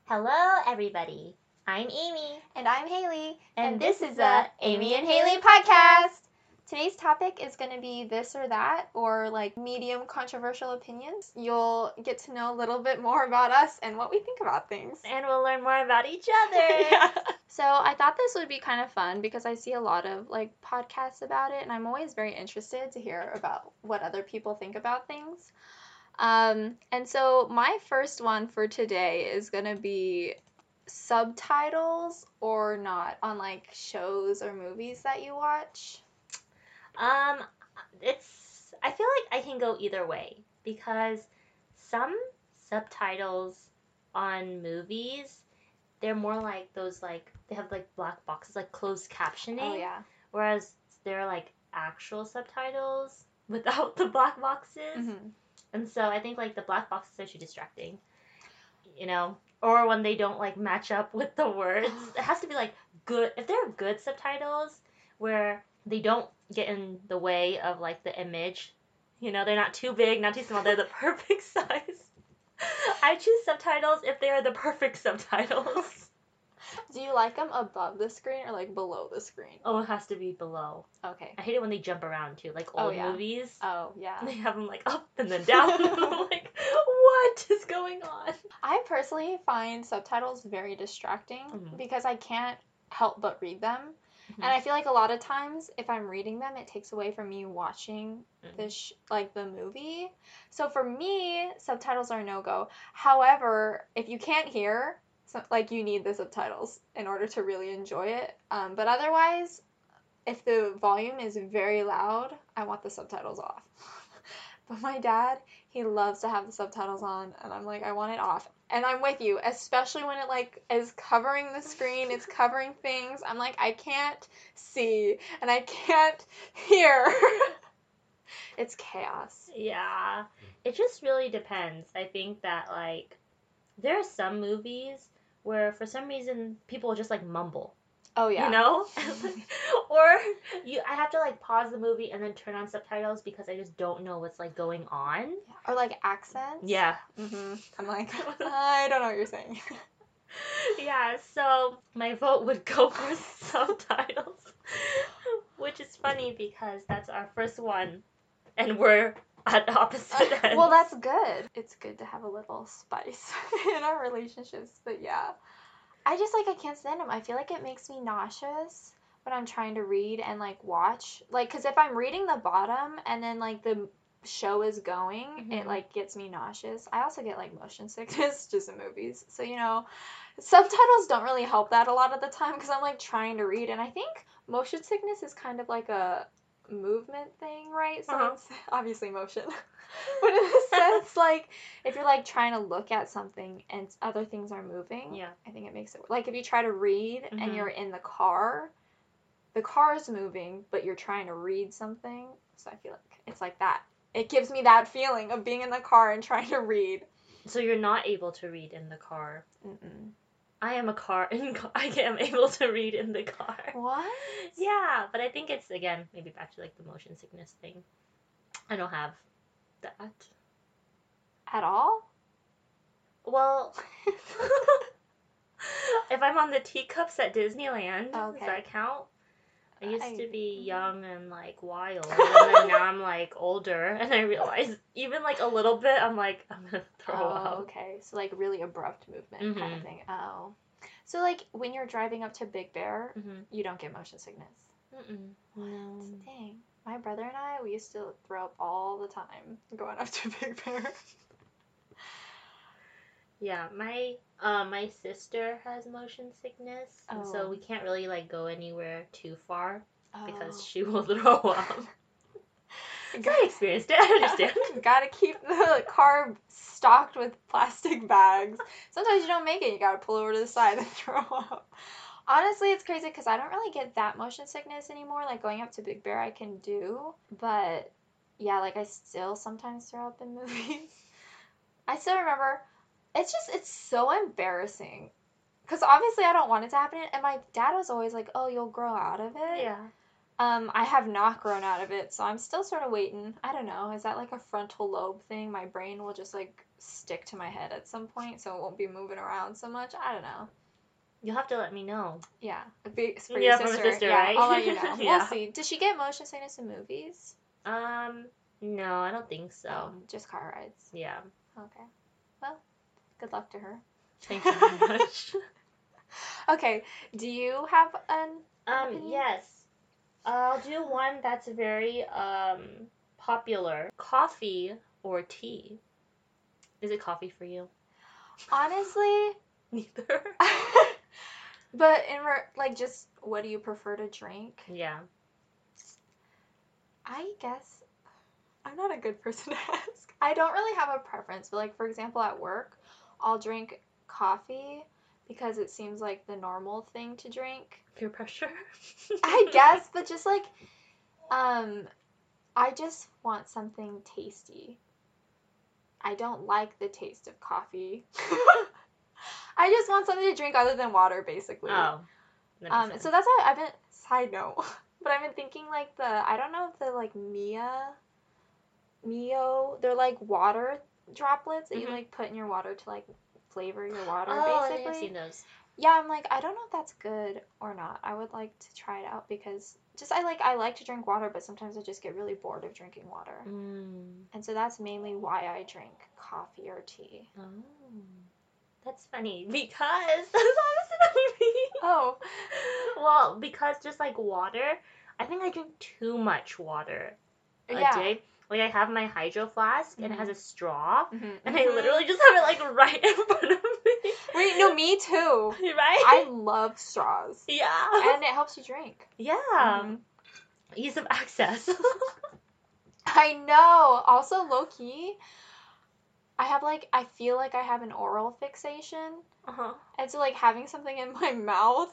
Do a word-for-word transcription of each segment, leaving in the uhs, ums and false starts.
Hello, everybody. I'm Amy. And I'm Haley. And, and this, this is the the Amy and Haley podcast. Today's topic is going to be this or that, or like medium controversial opinions. You'll get to know a little bit more about us and what we think about things. And we'll learn more about each other. Yeah. So I thought this would be kind of fun because I see a lot of like podcasts about it, and I'm always very interested to hear about what other people think about things. Um, and so my first one for today is going to be subtitles or not on like shows or movies that you watch. Um, it's, I feel like I can go either way because some subtitles on movies, they're more like those, like, they have like black boxes, like closed captioning. Oh, yeah. Whereas they're like actual subtitles without the black boxes. Mm-hmm. And so I think like the black boxes are too distracting, you know, or when they don't like match up with the words. It has to be like good, if they're good subtitles where they don't get in the way of like the image, you know, they're not too big, not too small, they're the perfect size. I choose subtitles if they are the perfect subtitles. Do you like them above the screen or like below the screen? Oh, it has to be below. Okay. I hate it when they jump around too, like old Oh, yeah. movies. Oh, yeah. They have them like up and then down. I'm like, what is going on? I personally find subtitles very distracting Mhm. because I can't help but read them. Mhm. And I feel like a lot of times if I'm reading them, it takes away from me watching Mhm. the sh- like the movie. So for me, subtitles are no go. However, if you can't hear, so, like you need the subtitles in order to really enjoy it. Um, but otherwise, if the volume is very loud, I want the subtitles off. But my dad, he loves to have the subtitles on, and I'm like, I want it off. And I'm with you, especially when it like is covering the screen, it's covering things. I'm like, I can't see and I can't hear. It's chaos. Yeah, it just really depends. I think that like there are some movies where for some reason people just like mumble. Oh yeah. You know? Or you I have to like pause the movie and then turn on subtitles because I just don't know what's like going on. Or like accents. Yeah. Mm-hmm. I'm like, I don't know what you're saying. Yeah, so my vote would go for subtitles. Which is funny because that's our first one and we're at opposite ends. Well, that's good. It's good to have a little spice in our relationships, but yeah. I just like I can't stand them. I feel like it makes me nauseous when I'm trying to read and like watch. Like cuz if I'm reading the bottom and then like the show is going, Mhm. it like gets me nauseous. I also get like motion sickness just in movies. So, you know, subtitles don't really help that a lot of the time cuz I'm like trying to read, and I think motion sickness is kind of like a movement thing, right? So Uh-huh. it's obviously motion. But in a sense, like, if you're, like, trying to look at something and other things are moving, Yeah. I think it makes it... Like, if you try to read Mhm. and you're in the car, the car's moving, but you're trying to read something. So I feel like it's like that. It gives me that feeling of being in the car and trying to read. So you're not able to read in the car. Mm-mm. I am a car in I am able to read in the car. What? Yeah, but I think it's again maybe back to like the motion sickness thing. I don't have that. At all? Well, if I'm on the teacups at Disneyland, Okay. does that count? I used I- to be young and like wild, and then now I'm like older, and I realize even like a little bit, I'm like I'm gonna throw Oh, up. okay. So, like, really abrupt movement kind of Mhm. thing. Oh. So, like, when you're driving up to Big Bear, Mhm. you don't get motion sickness. Mm-mm. No. Dang. My brother and I, we used to throw up all the time going up to Big Bear. Yeah, my uh, my sister has motion sickness, and so Oh. we can't really like go anywhere too far because Oh. she will throw up. So I Got- experienced it. I understand. Gotta keep the car stocked with plastic bags. Sometimes you don't make it. You gotta pull over to the side and throw up. Honestly, it's crazy because I don't really get that motion sickness anymore. Like going up to Big Bear, I can do, but yeah, like I still sometimes throw up in movies. I still remember. It's just it's so embarrassing because obviously I don't want it to happen, and my dad was always like, "Oh, you'll grow out of it." Yeah. Um, I have not grown out of it, so I'm still sort of waiting. I don't know. Is that like a frontal lobe thing? My brain will just like stick to my head at some point, so it won't be moving around so much. I don't know. You'll have to let me know. Yeah, for for Yeah, your from a sister. sister, Yeah, right? I'll let you know. We'll Yeah. see. Does she get motion sickness in movies? Um, no, I don't think so. Oh, just car rides. Yeah. Okay. Well, good luck to her. Thank you very much. Okay. Do you have an, an Um, opinion? yes. I'll do one that's very um popular. Coffee or tea? Is it coffee for you? Honestly, Neither. but in re- like just what do you prefer to drink? Yeah. I guess I'm not a good person to ask. I don't really have a preference, but like for example at work, I'll drink coffee because it seems like the normal thing to drink. Peer pressure? I guess, but just like um I just want something tasty. I don't like the taste of coffee. I just want something to drink other than water, basically. Oh. That makes Um, sense. so that's why I've been side note, but I've been thinking like the I don't know if the like Mia, Mio, they're like water droplets that you Mhm. like put in your water to like flavor your water, Oh, I basically. think I've seen those. Yeah, I'm like I don't know if that's good or not. I would like to try it out because just I like I like to drink water, but sometimes I just get really bored of drinking water, Mm. and so that's mainly why I drink coffee or tea. Oh. That's funny because that's opposite of me. Oh. Well, because just like water, I think I drink too much water a Yeah. day. Like I have my hydro flask and it has Mhm. a straw, Mhm, and I mhm. literally just have it like right in front of me. Wait, no, me too. Right? I love straws. Yeah. And it helps you drink. Yeah. Mhm. Ease of access. I know. Also, low key, I have like, I feel like I have an oral fixation. Uh-huh. And so, like, having something in my mouth,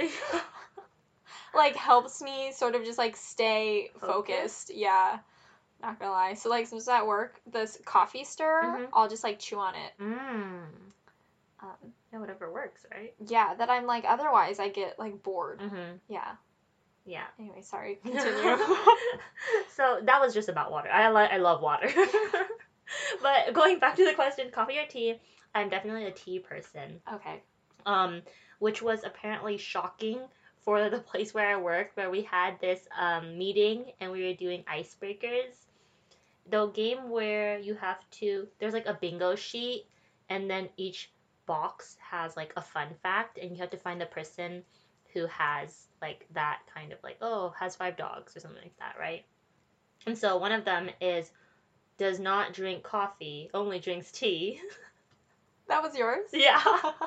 like, helps me sort of just, like, stay focused. Focused? Yeah. Not gonna lie. So, like, since at work, this coffee stir, Mhm. I'll just, like, chew on it. Mm. Um, Yeah, whatever works, right? yeah, that I'm, like, otherwise I get, like, bored. Mm-hmm. Yeah. Yeah. Anyway, sorry. Continue. So that was just about water. I li- I love water. But going back to the question, coffee or tea, I'm definitely a tea person. Okay. Um, which was apparently shocking for the place where I work, where we had this um, meeting and we were doing icebreakers. The game where you have to, there's like a bingo sheet, and then each box has like a fun fact, and you have to find the person who has like that kind of like, oh, has five dogs or something like that, right? And so one of them is does not drink coffee, only drinks tea. That was yours? Yeah.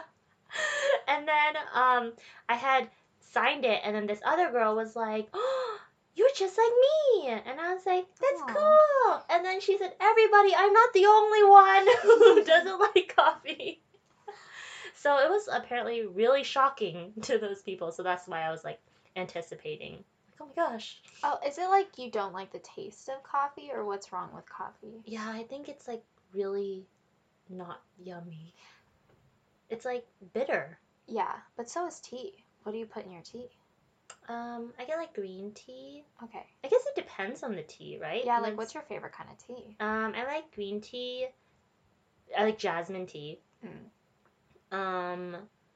And then um, I had signed it, and then this other girl was like, oh, you're just like me. And I was like, that's Aw. cool. And then she said, everybody, I'm not the only one who doesn't like coffee. So it was apparently really shocking to those people. So that's why I was like anticipating. Like, oh my gosh. Oh, is it like you don't like the taste of coffee, or what's wrong with coffee? Yeah, I think it's like really not yummy. It's like bitter. Yeah, but so is tea. What do you put in your tea? Um, I get like green tea. Okay. I guess it depends on the tea, right? Yeah, like That's- what's your favorite kind of tea? Um, I like green tea. I like jasmine tea. Mm. Um,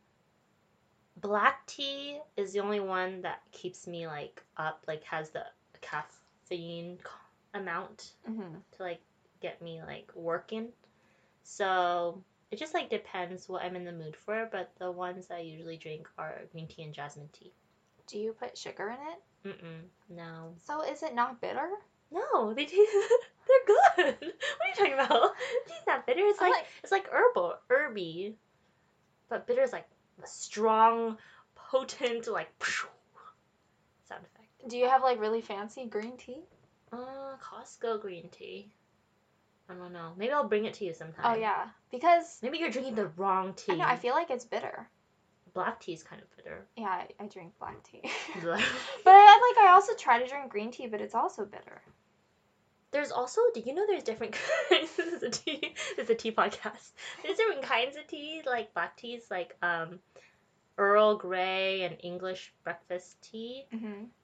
black tea is the only one that keeps me like up, like has the caffeine amount Mm-hmm. to like get me like working. So it just like depends what I'm in the mood for, but the ones I usually drink are green tea and jasmine tea. Do you put sugar in it? Mm-mm, no. So is it not bitter? No, they taste, they're good. What are you talking about? Tea's not bitter. It's I'm like, like- it's like herbal, herby, but bitter is like a strong, potent, like sound effect. Do you have like really fancy green tea? Uh, Costco green tea. I don't know. Maybe I'll bring it to you sometime. Oh yeah, because Maybe you're drinking the wrong tea. I know I feel like it's bitter. Black tea is kind of bitter. Yeah, I, I drink black tea. There's But I like I also try to drink green tea, but it's also bitter. also, did you know there's different kinds? This is a tea. This is a tea podcast. There's different kinds of tea, like black teas, like um, Earl Grey and English breakfast tea. Mm-hmm.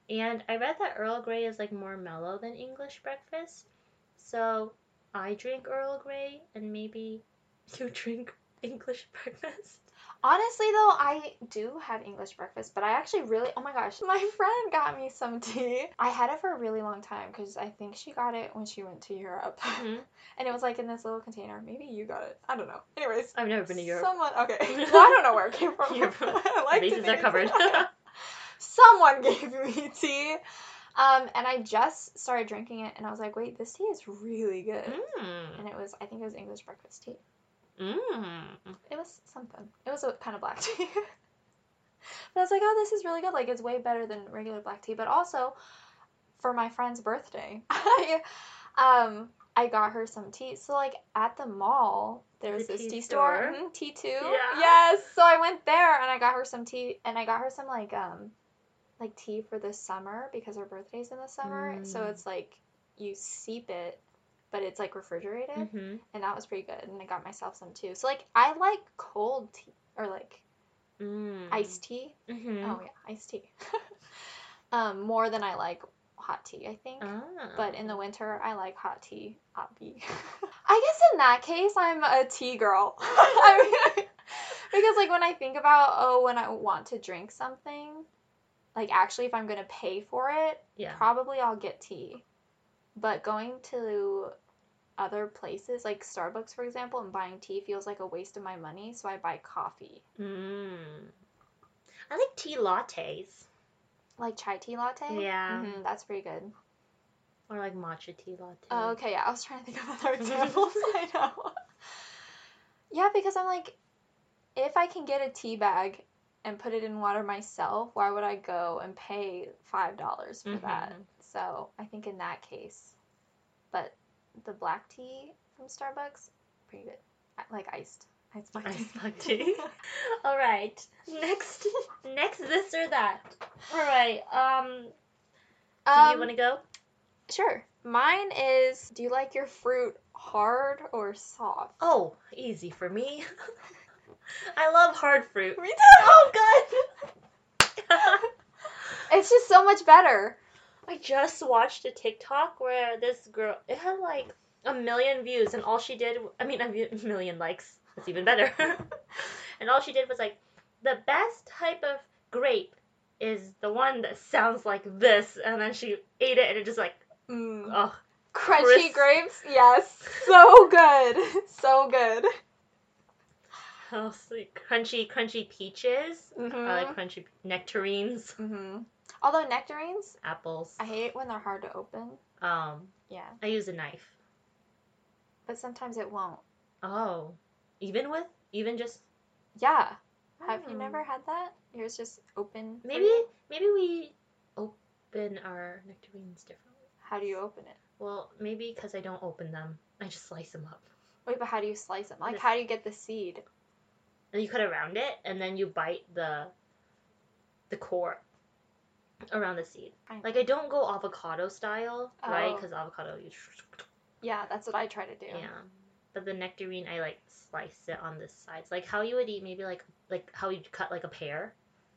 And I read that Earl Grey is like more mellow than English breakfast. So I drink Earl Grey and maybe you drink English breakfast. Honestly, though, I do have English breakfast, but I actually really, oh my gosh, my friend got me some tea. I had it for a really long time because I think she got it when she went to Europe. Mhm. And it was like in this little container. Maybe you got it. I don't know. Anyways. I've never been to Europe. Someone, okay. Well, I don't know where it came from. Your I like to bases are think- covered. Someone gave me tea. Um, and I just started drinking it, and I was like, wait, this tea is really good. Mm. And it was, I think it was English breakfast tea. Mm. It was something. It was a kind of black tea. But I was like, oh, this is really good. Like, it's way better than regular black tea. But also, for my friend's birthday, I, um, I got her some tea. So, like, at the mall, there's The this tea tea store. store? Mhm, T two. Yeah. Yes. So I went there, and I got her some tea. And I got her some, like, um, like tea for the summer because her birthday's in the summer. So Mm. it's like, you steep it, but it's, like, refrigerated. Mm-hmm. And that was pretty good. And I got myself some too. So like I like cold tea or like Mm. iced tea. Mm-hmm. Oh yeah, iced tea. um, more than I like hot tea, I think. Oh. But in the winter, I like hot tea. Obby. I guess in that case, I'm a tea girl. I mean, because like when I think about oh, when I want to drink something, like actually if I'm gonna pay for it, Yeah. probably I'll get tea. But going to other places, like Starbucks, for example, and buying tea feels like a waste of my money, so I buy coffee. Mm. I like tea lattes. Like chai tea latte? Yeah. Mm-hmm, that's pretty good. Or like matcha tea latte. Oh, okay, yeah, I was trying to think of other examples. I know. Yeah, because I'm like, if I can get a tea bag and put it in water myself, why would I go and pay five dollars for Mhm. that? So I think in that case, but the black tea from Starbucks, pretty good. I- Like iced. Iced black tea. Iced black tea. All right. Next, next this or that. All right. Um, do Um, you want to go? Sure. Mine is, do you like your fruit hard or soft? Oh, easy for me. I love hard fruit. Me too! Oh, good. It's just so much better. I just watched a TikTok where this girl, it had like a million views, and all she did, I mean, a million likes. That's even better. And all she did was like, the best type of grape is the one that sounds like this, and then she ate it, and it just like, Mm. oh, Crunchy crisp. grapes? Yes. So good. So good. oh sweet. Crunchy, crunchy peaches. Mm-hmm. I like crunchy nectarines, Mm-hmm. Although nectarines, apples. I hate it when they're hard to open. Um, Yeah. I use a knife. But sometimes it won't. Oh, even with, even just. Yeah. Have you Oh. never had that? Yours just open? for Maybe, you? maybe we open our nectarines differently. How do you open it? Well, maybe because I don't open them, I just slice them up. Wait, but how do you slice them? Like, This- how do you get the seed? And you cut around it, and then you bite the the core around the seed. I- Like I don't go avocado style, right? Oh. Because avocado, you Yeah, that's what I try to do. yeah. But the nectarine, I like slice it on the sides, like how you would eat maybe like like how you cut like a pear.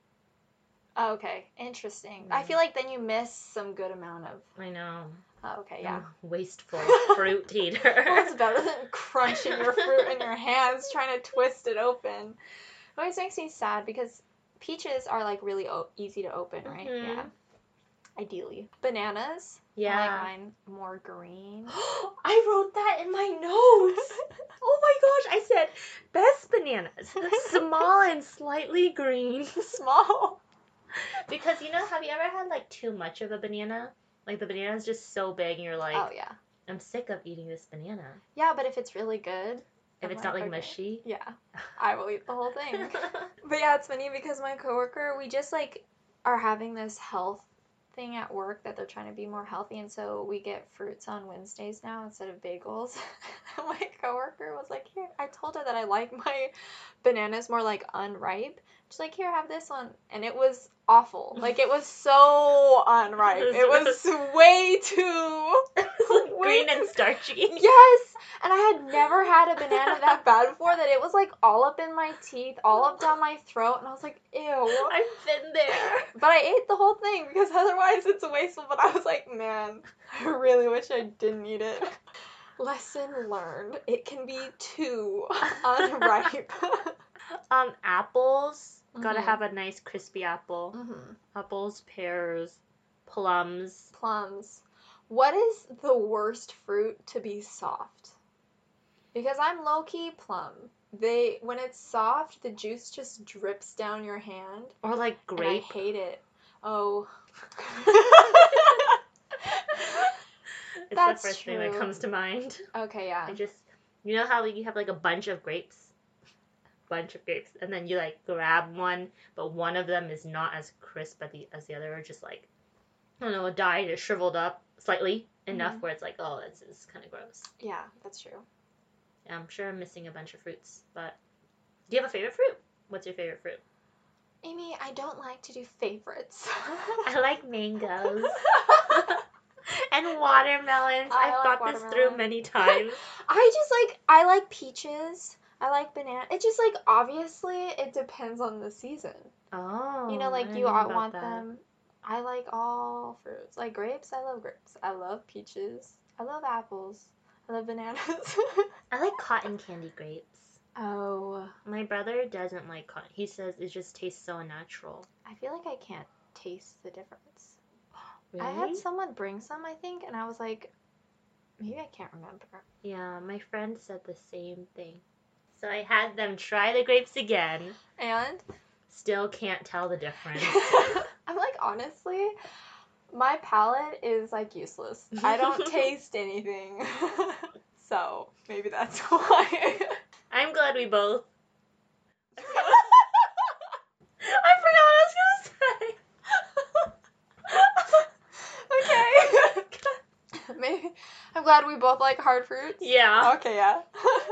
Oh, okay, interesting. I Yeah. feel like then you miss some good amount of. I know. Oh, okay, yeah. I'm a wasteful fruit eater. Well, it's better than crunching your fruit in your hands trying to twist it open. It always makes me sad because peaches are like really o- easy to open, right? Mhm. Yeah. Ideally. Bananas. I Yeah. like mine more green. I wrote that in my notes. Oh my gosh, I said best bananas, small and slightly green. Small. Because you know, have you ever had like too much of a banana? Like the banana's just so big and you're like, Oh yeah. I'm sick of eating this banana. Yeah, but if it's really good. If I'm it's not like okay. mushy. Yeah. I will eat the whole thing. But yeah, it's funny because my coworker, we just like are having this health thing at work that they're trying to be more healthy, and so we get fruits on Wednesdays now instead of bagels. My coworker was like, "Here," I told her that I like my bananas more like unripe She's like, here, have this one. And it was awful. Like, it was so unripe. It was way too... Green and starchy. Yes! And I had never had a banana that bad before, that it was, like, all up in my teeth, all up down my throat, and I was like, ew. I've been there. But I ate the whole thing, because otherwise it's wasteful, but I was like, man, I really wish I didn't eat it. Lesson learned. It can be too unripe. um, apples. Gotta Mhm. have a nice crispy apple. Mm-hmm. Apples, pears, plums. Plums. What is the worst fruit to be soft? Because I'm low-key plum. They, when it's soft, the juice just drips down your hand. Or like And I grape. hate it. Oh. It's That's the first thing that true. comes to mind. Okay, yeah. I just, you know how you have like a bunch of grapes? Bunch of grapes. And then you like grab one, but one of them is not as crisp as the, as the other. Or just like, I don't know, dyed or shriveled up slightly enough Mhm. where it's like, oh, this is kind of gross. Yeah, that's true. Yeah, I'm sure I'm missing a bunch of fruits. But do you have a favorite fruit? What's your favorite fruit? Amy, I don't like to do favorites. I like mangoes. And watermelons. I I've like thought this watermelon. through many times. I just like, I like peaches. I like banana. It just like, obviously, it depends on the season. Oh. You know, I like didn't you know all about want that. them. I like all fruits. Like grapes, I love grapes. I love peaches. I love apples. I love bananas. I like cotton candy grapes. Oh. My brother doesn't like cotton. He says it just tastes so unnatural. I feel like I can't taste the difference. Really? I had someone bring some, I think, and I was like, maybe I can't remember. Yeah, my friend said the same thing. So I had them try the grapes again. And? Still can't tell the difference. I'm like, honestly, my palate is like useless. I don't taste anything. So, maybe that's why. I'm glad we both. I forgot what I was gonna say. Okay. Maybe I'm glad we both like hard fruits. Yeah. Okay, yeah.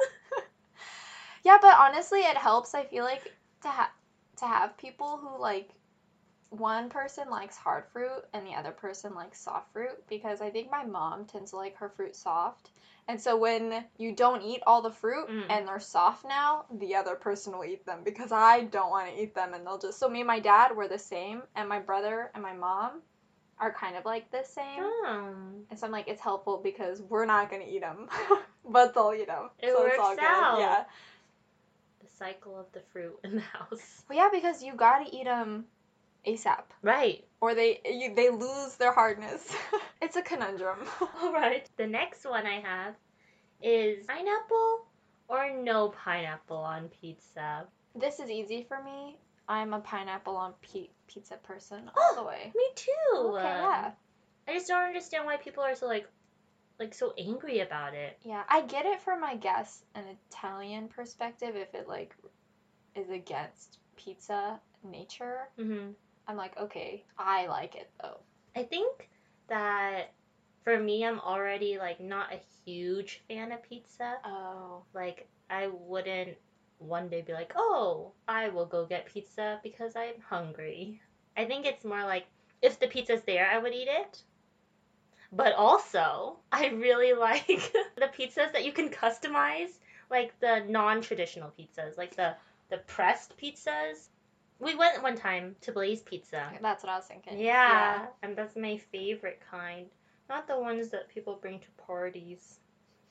Yeah, but honestly, it helps. I feel like to have to have people who like one person likes hard fruit and the other person likes soft fruit, because I think my mom tends to like her fruit soft. And so when you don't eat all the fruit Mm. and they're soft now, the other person will eat them because I don't want to eat them, and they'll just... So me and my dad were the same, and my brother and my mom are kind of like the same. Oh. And so I'm like, it's helpful because we're not going to eat them, but they'll eat them. It so works it's all good. out. Yeah. The cycle of the fruit in the house. Well, yeah, because you got to eat them ASAP. Right. Or they you, they lose their hardness. It's a conundrum. All right. The next one I have is pineapple or no pineapple on pizza. This is easy for me. I'm a pineapple on pe- pizza person all the way. Me too. Okay, yeah. I just don't understand why people are so like, like so angry about it. Yeah, I get it from, I guess, an Italian perspective if it like is against pizza nature. Mm-hmm. I'm like, okay, I like it though. I think that for me, I'm already like not a huge fan of pizza. Oh. Like I wouldn't one day be like, oh, I will go get pizza because I'm hungry. I think it's more like if the pizza's there, I would eat it. But also, I really like the pizzas that you can customize, like the non-traditional pizzas, like the, the pressed pizzas. We went one time to Blaze Pizza. That's what I was thinking. Yeah, and that's my favorite kind. Not the ones that people bring to parties.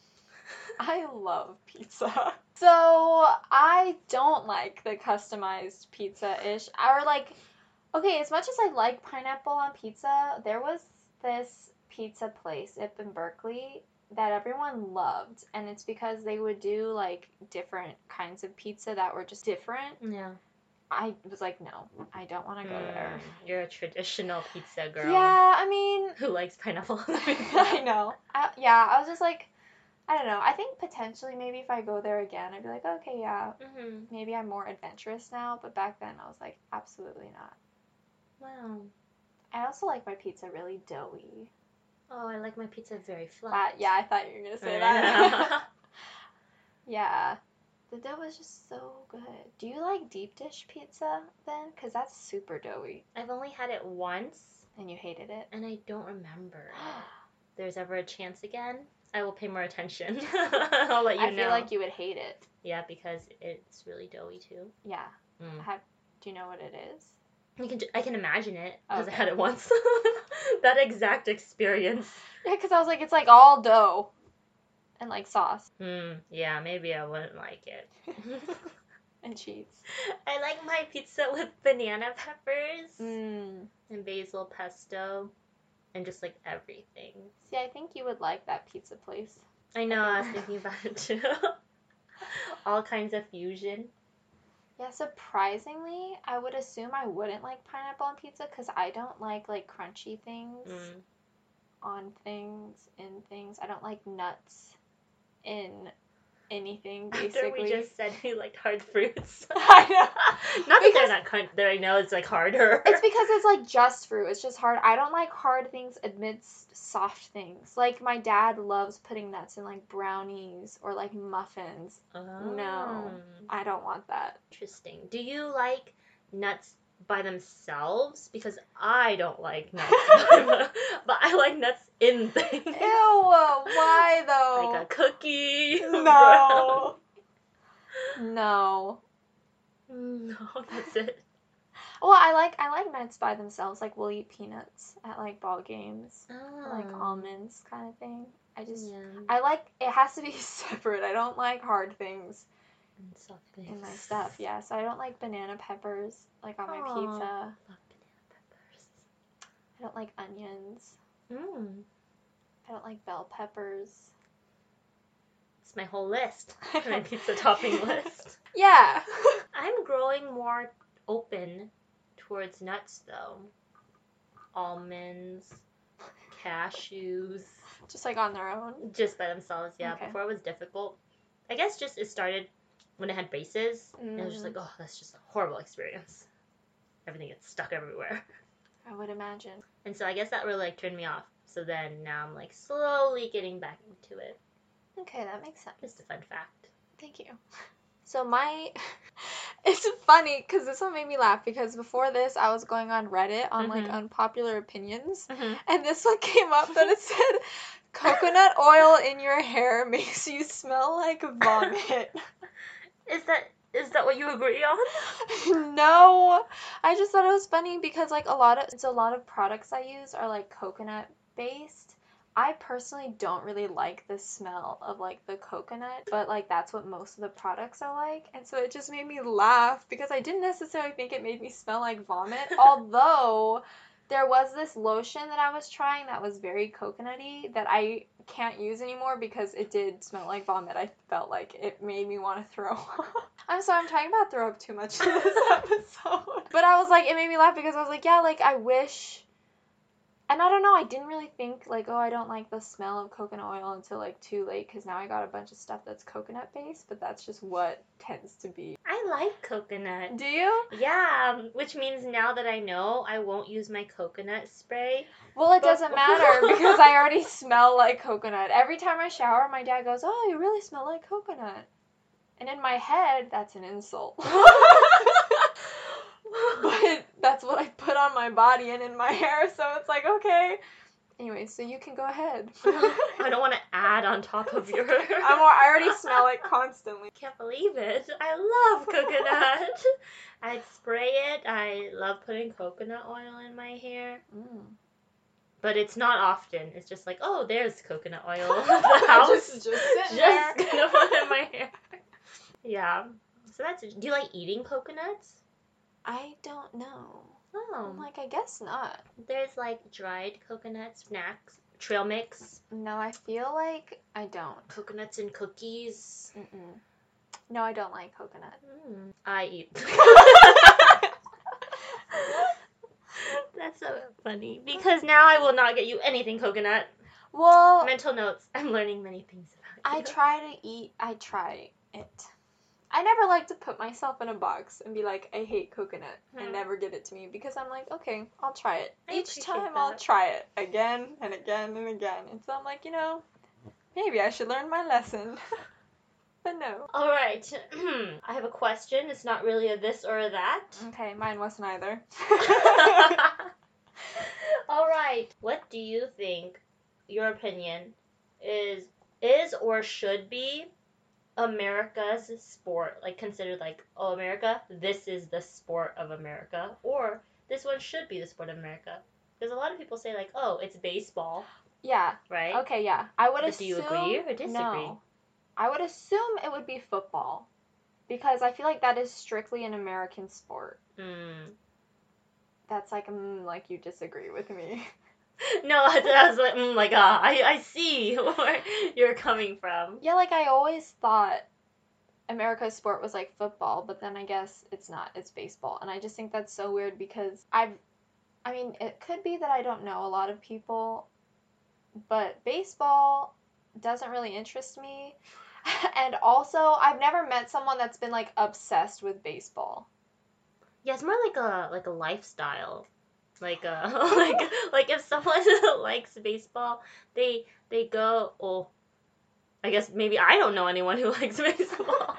I love pizza. So, I don't like the customized pizza-ish. Or like, okay, as much as I like pineapple on pizza, there was this pizza place up in Berkeley that everyone loved. And it's because they would do like different kinds of pizza that were just different. Yeah. I was like, no, I don't want to go there. Mm, you're a traditional pizza girl. Yeah, I mean... Who likes pineapple on the pizza. I know. I, yeah, I was just like, I don't know. I think potentially maybe if I go there again, I'd be like, okay, yeah, Mm-hmm. maybe I'm more adventurous now. But back then, I was like, absolutely not. Wow. I also like my pizza really doughy. Oh, I like my pizza very flat. But yeah, I thought you were going to say that. Yeah. The dough was just so good. Do you like deep dish pizza then? Because that's super doughy. I've only had it once. And you hated it? And I don't remember. If there's ever a chance again, I will pay more attention. I'll let you I know. feel like you would hate it. Yeah, because it's really doughy too. Yeah. Mm. Have, do you know what it is? I can, I can imagine it because Okay. I had it once. That exact experience. Yeah, because I was like, it's like all dough. And like sauce. Hmm, yeah, maybe I wouldn't like it. And cheese. I like my pizza with banana peppers Mm. and basil pesto and just like everything. See, I think you would like that pizza place. I know, I was Okay. thinking about it too. All kinds of fusion. Yeah, surprisingly, I would assume I wouldn't like pineapple on pizza because I don't like like crunchy things Mm. on things, in things. I don't like nuts in anything, basically. After we just said we liked hard fruits. I know. Not that Because- they're not crunch. There, I know it's like harder. It's because it's like just fruit. It's just hard. I don't like hard things amidst soft things. Like my dad loves putting nuts in like brownies or like muffins. Oh. No. I don't want that. Interesting. Do you like nuts by themselves? Because I don't like nuts, but I like nuts in things. Ew, why though? Like a cookie. No. No. No, that's it. Well, I like I like nuts by themselves. Like we'll eat peanuts at like ball games, Oh. like almonds kind of thing. I just Yeah. I like it has to be separate. I don't like hard things And soft things. in my stuff. Yeah, so I don't like banana peppers like on my Aw. pizza. Love banana peppers. I don't like onions. Mm. I don't like bell peppers. It's my whole list. My pizza topping list. Yeah. I'm growing more open towards nuts though. Almonds, cashews, Just like on their own. just by themselves. Yeah, Okay. before it was difficult. I guess just it started when it had braces, and it was just Mm. like, oh, that's just a horrible experience. Everything gets stuck everywhere, I would imagine. and so I guess that really like turned me off. So then now I'm like slowly getting back into it. Okay, that makes sense. Just a fun fact. Thank you. So my, it's funny because this one made me laugh because before this I was going on Reddit on like Mhm. unpopular opinions, Mm-hmm. and this one came up that it said, coconut oil in your hair makes you smell like vomit. Is that is that what you agree on? No, I just thought it was funny because like a lot of it's a lot of products I use are like coconut based. I personally don't really like the smell of like the coconut, but like that's what most of the products are like, and so it just made me laugh because I didn't necessarily think it made me smell like vomit, although there was this lotion that I was trying that was very coconutty that I can't use anymore because it did smell like vomit. I felt like it made me want to throw up. I'm sorry, I'm talking about throw up too much in this episode. But I was like, it made me laugh because I was like, yeah, like I wish. And I don't know, I didn't really think like, oh, I don't like the smell of coconut oil until like too late because now I got a bunch of stuff that's coconut based, but that's just what tends to be. I like coconut. Do you? Yeah, um, which means now that I know, I won't use my coconut spray. Well, it But- doesn't matter because I already smell like coconut. Every time I shower, my dad goes, oh, you really smell like coconut. And in my head, that's an insult. But that's what I put on my body and in my hair, so it's like, okay. Anyway, so you can go ahead. I don't want to add on top of your. I'm, I already smell it constantly. Can't believe it. I love coconut. I'd spray it. I love putting coconut oil in my hair. Mm. But it's not often. It's just like, oh, there's coconut oil in the house. just, just sitting there. Just gonna put it in my hair. Yeah. So that's. Do you like eating coconuts? I don't know. Oh. I'm like, I guess not. There's like dried coconut snacks, trail mix, No, I feel like I don't. coconuts and cookies. Mm-mm. No, I don't like coconut. Mm, I eat. That's so funny because now I will not get you anything coconut. Well, Mental notes. I'm learning many things about I you. try to eat, I try it. I never like to put myself in a box and be like, I hate coconut and Hmm. never give it to me because I'm like, okay, I'll try it. I Each appreciate time I'll that. try it again and again and again. And so I'm like, you know, maybe I should learn my lesson. but no. All right. I have a question. It's not really a this or a that. Okay, mine wasn't either. All right. What do you think, your opinion, is is or should be America's sport? Like considered like, oh, America, this is the sport of America, or this one should be the sport of America. Because a lot of people say like, oh, it's baseball, Yeah. right? Okay, yeah. I would But assume. do you agree or disagree? No. I would assume it would be football. Because I feel like that is strictly an American sport. Mm. That's like, mm, like you disagree with me. No, I, I was like, mm, like, ah, I, I see where you're coming from. Yeah, like I always thought America's sport was like football, but then I guess it's not. It's baseball. And I just think that's so weird because I've, I mean, it could be that I don't know a lot of people, but baseball doesn't really interest me. And also, I've never met someone that's been like obsessed with baseball. Yeah, it's more like a like a lifestyle. Like uh like like if someone likes baseball, they they go, oh, I guess maybe I don't know anyone who likes baseball.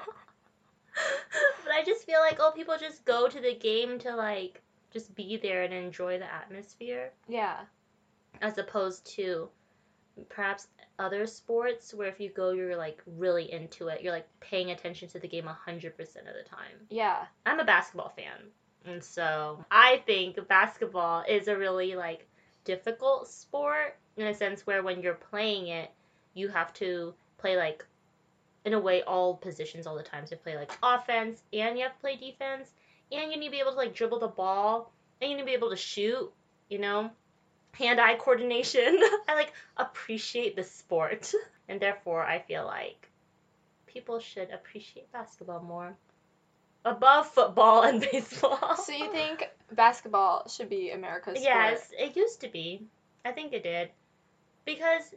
But I just feel like, oh, people just go to the game to like just be there and enjoy the atmosphere Yeah. as opposed to perhaps other sports where if you go you're like really into it. You're like paying attention to the game one hundred percent of the time. Yeah. I'm a basketball fan. And so I think basketball is a really like difficult sport in a sense where when you're playing it, you have to play like in a way all positions all the time. So play like offense and you have to play defense and you need to be able to like dribble the ball and you need to be able to shoot, you know, hand-eye coordination. I like appreciate the sport and therefore I feel like people should appreciate basketball more. Above football and baseball. So you think basketball should be America's sport? Yes, it used to be. I think it did. Because,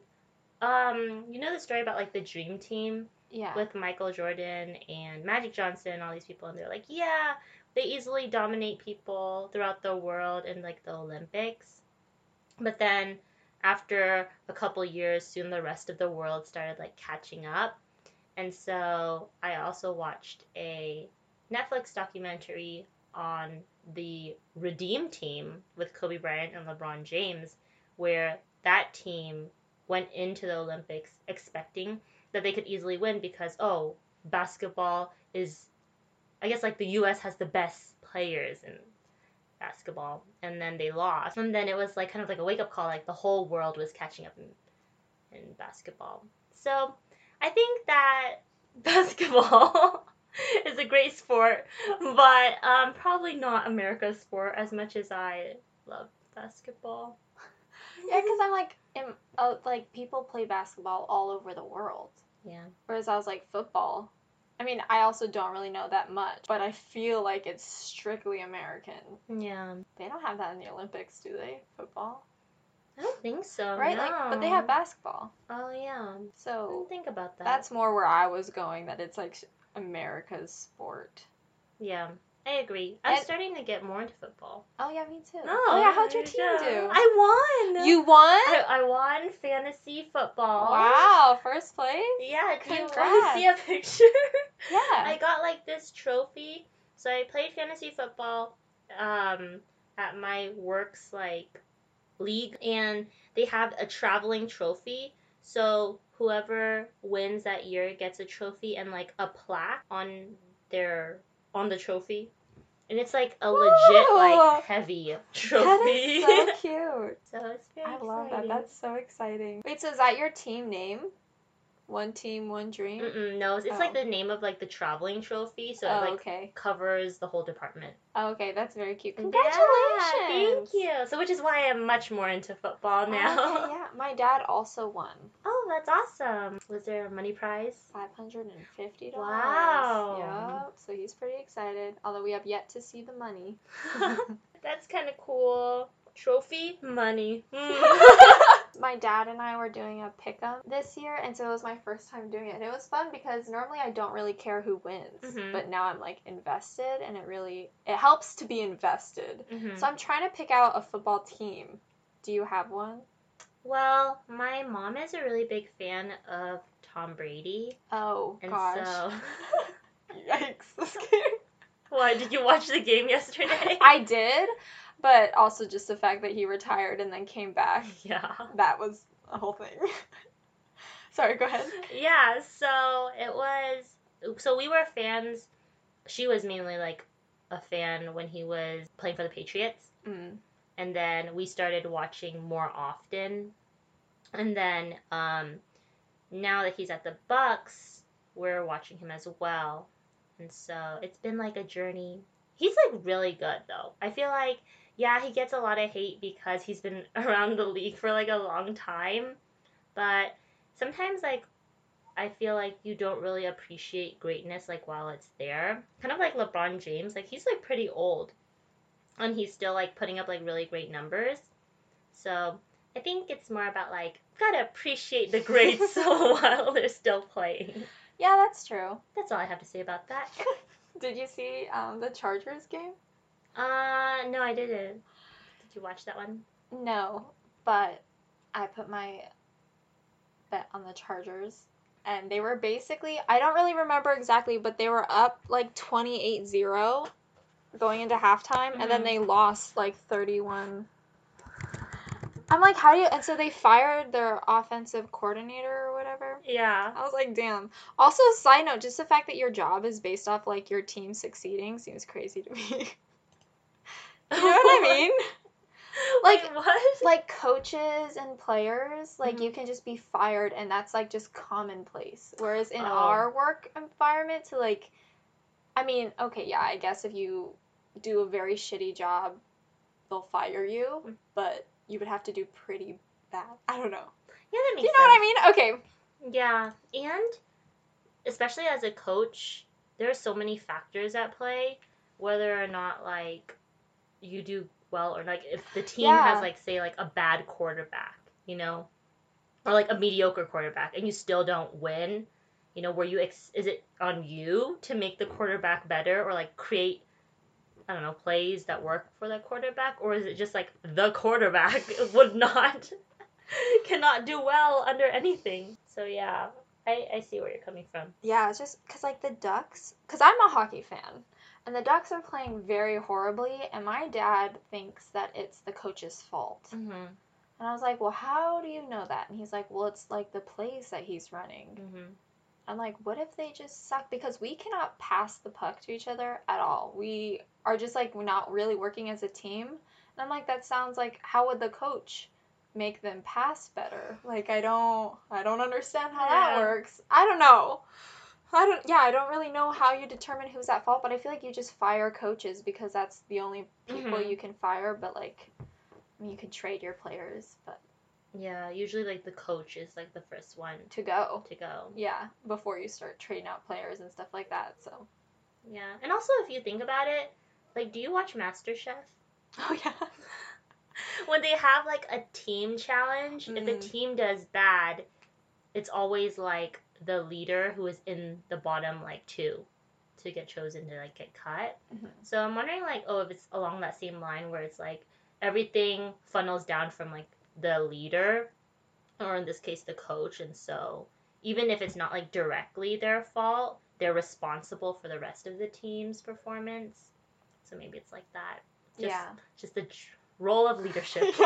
um, you know the story about, like, the Dream Team? Yeah. With Michael Jordan and Magic Johnson and all these people, and they're like, yeah, they easily dominate people throughout the world in, like, the Olympics. But then, after a couple years, soon the rest of the world started, like, catching up. And so, I also watched a Netflix documentary on the Redeem Team with Kobe Bryant and LeBron James, where that team went into the Olympics expecting that they could easily win because, oh, basketball is, I guess, like the U S has the best players in basketball, and then they lost. And then it was like kind of like a wake-up call, like the whole world was catching up in, in basketball. So I think that basketball is a great sport, but um, probably not America's sport as much as I love basketball. Yeah, because I'm like, am, uh, like people play basketball all over the world. Yeah. Whereas I was like football. I mean, I also don't really know that much, but I feel like it's strictly American. Yeah. They don't have that in the Olympics, do they? Football. I don't think so. Right? No. Like, but they have basketball. Oh yeah. I So didn't think about that. that's more where I was going. That it's like America's sport. Yeah. I agree. I'm And- starting to get more into football. Oh yeah, me too. Oh, Oh yeah, how'd your there team you go. do? I won. You won? I, I won fantasy football. Wow, first place? Yeah, do you want to Congrats. see a picture? Yeah. I got like this trophy. So I played fantasy football um, at my work's like league, and they have a traveling trophy. So whoever wins that year gets a trophy and like a plaque on their on the trophy. And it's like a legit Whoa. like heavy trophy. That is so cute. So it's very I love that. exciting. That's so exciting. Wait, so is that your team name? One team, one dream? Mm-mm, no, it's, it's Oh. like the name of like the traveling trophy, so Oh, it like okay. covers the whole department. Oh, okay, that's very cute. Yeah, Congratulations! thank you. So which is why I'm much more into football now. Oh, okay, yeah. My dad also won Oh, that's awesome. Was there a money prize? five hundred fifty dollars. Wow. Yep. So he's pretty excited, although we have yet to see the money. That's kind of cool. Trophy, money. Mm. My dad and I were doing a pick'em this year, and so it was my first time doing it. And it was fun because normally I don't really care who wins, Mhm. but now I'm like invested, and it really it helps to be invested. Mhm. So I'm trying to pick out a football team. Do you have one? Well, my mom is a really big fan of Tom Brady. Oh, And gosh. so Yikes, this game. Why, did you watch the game yesterday? I did, but also just the fact that he retired and then came back. Yeah. That was a whole thing. Sorry, go ahead. Yeah, so it was, so we were fans. She was mainly like a fan when he was playing for the Patriots. Mm. And then we started watching more often. And then um, now that he's at the Bucks, we're watching him as well. And so it's been like a journey. He's like really good though. I feel like, yeah, he gets a lot of hate because he's been around the league for like a long time. But sometimes like I feel like you don't really appreciate greatness like while it's there. Kind of like LeBron James. Like he's like pretty old. And he's still like putting up like really great numbers. So I think it's more about like gotta appreciate the greats while they're still playing. Yeah, that's true. That's all I have to say about that. Did you see um, the Chargers game? Uh, no, I didn't. Did you watch that one? No, but I put my bet on the Chargers. And they were basically, I don't really remember exactly, but they were up like twenty-eight zero going into halftime, mm-hmm. and then they lost like thirty-one. I'm like, how do you, and so they fired their offensive coordinator or whatever. Yeah. I was like, damn. Also, side note, just the fact that your job is based off like your team succeeding seems crazy to me. You know what I mean? Like, Wait, what? Like coaches and players, like mm-hmm. you can just be fired and that's like just commonplace. Whereas in oh. our work environment, to like, I mean, okay, yeah, I guess if you do a very shitty job, they'll fire you, but you would have to do pretty bad. I don't know. Yeah, that makes sense. You know sense. what I mean? Okay. Yeah, and especially as a coach, there are so many factors at play, whether or not like you do well, or like if the team yeah. has like say like a bad quarterback, you know, or like a mediocre quarterback, and you still don't win, you know, where you ex- is it on you to make the quarterback better, or like create, I don't know, plays that work for the quarterback, or is it just like the quarterback would not cannot do well under anything? So yeah, I I see where you're coming from. Yeah, it's just because like the Ducks, because I'm a hockey fan. And the Ducks are playing very horribly, and my dad thinks that it's the coach's fault. Mm-hmm. And I was like, well, how do you know that? And he's like, well, it's like the plays that he's running. Mm-hmm. I'm like, what if they just suck? Because we cannot pass the puck to each other at all. We are just like not really working as a team. And I'm like, that sounds like, how would the coach make them pass better? Like, I don't, I don't understand how yeah. that works. I don't know. I don't, yeah, I don't really know how you determine who's at fault, but I feel like you just fire coaches because that's the only people mm-hmm. you can fire, but like, I mean, you can trade your players, but. Yeah, usually like the coach is like the first one. To go. To go. Yeah, before you start trading out players and stuff like that, so. Yeah, and also if you think about it, like, do you watch MasterChef? Oh, yeah. When they have like a team challenge, mm. if the team does bad, it's always like the leader who is in the bottom like two to get chosen to like get cut. Mm-hmm. So I'm wondering like, oh, if it's along that same line where it's like everything funnels down from like the leader, or in this case the coach, and so even if it's not like directly their fault, they're responsible for the rest of the team's performance. So maybe it's like that. Just, yeah. Just the role of leadership. Yeah.